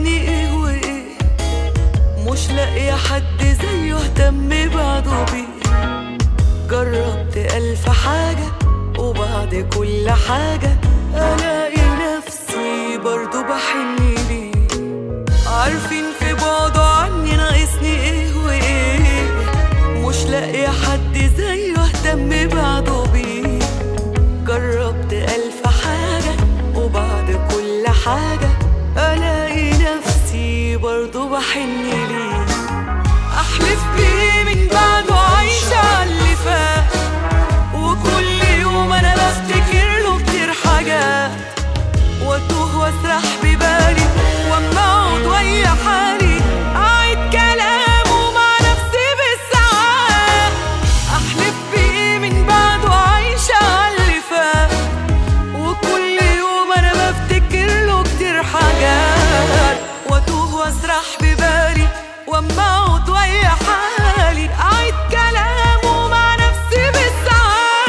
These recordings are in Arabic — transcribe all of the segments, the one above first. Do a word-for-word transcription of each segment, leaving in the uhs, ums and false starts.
ناقصني ايه وايه، مش لاقيه حد زيه اهتم بعده بيه. جربت ألف حاجة وبعد كل حاجة ألاقي نفسي برضو بحن ليه. عارفين في بعده عني ناقصني ايه وايه، مش لاقيه حد زيه اهتم بعده بيه. جربت ألف حاجة وبعد كل حاجة ألاقي نفسي برضو بحن ليه. أحلف بيه من بعده عايشة عاللي فات، وكل يوم أنا بفتكر له كتير حاجات، واتوه واسرح ببالي واما اقعد ويا حالي أعيد كلامه مع نفسي بالساعات. أحلف بيه من بعده عايشة عاللي فات، وكل يوم أنا بفتكر له كتير حاجات، واتوه واسرح ببالي واما اقعد ويا حالي أعيد كلامه مع نفسي بالساعات.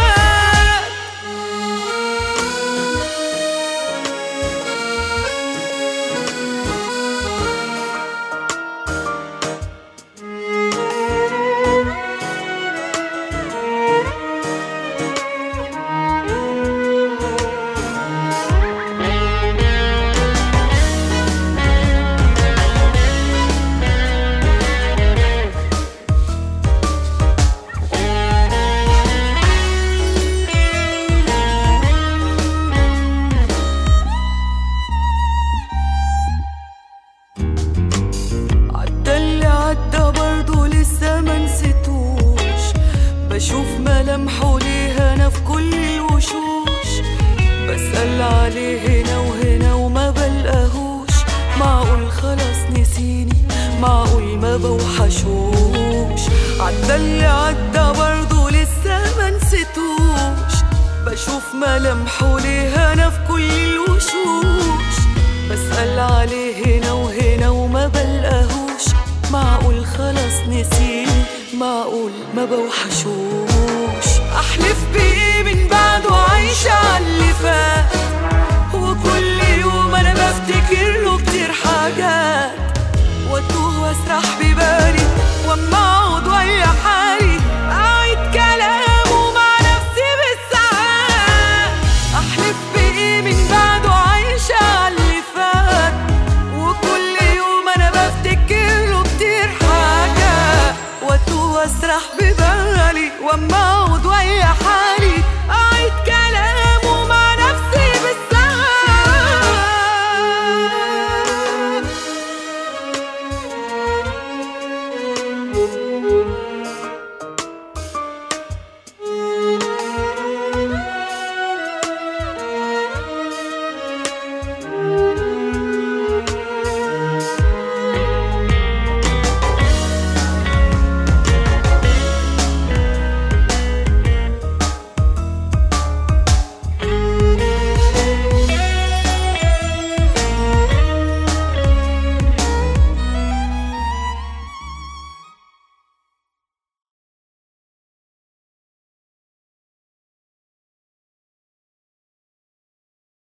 بشوف ملامحه ليه أنا في كل الوشوش، بسأل عليه هنا وهنا وما بلقاهوش. معقول خلاص نسيني، معقول ما بوحشوش. عدى اللي عدى برضه لسه ما نسيتوش. بشوف ملامحه ليه أنا في كل الوشوش، بسأل عليه هنا وهنا وما بلقاهوش. معقول خلاص نسيني، معقول ما بوحشوش.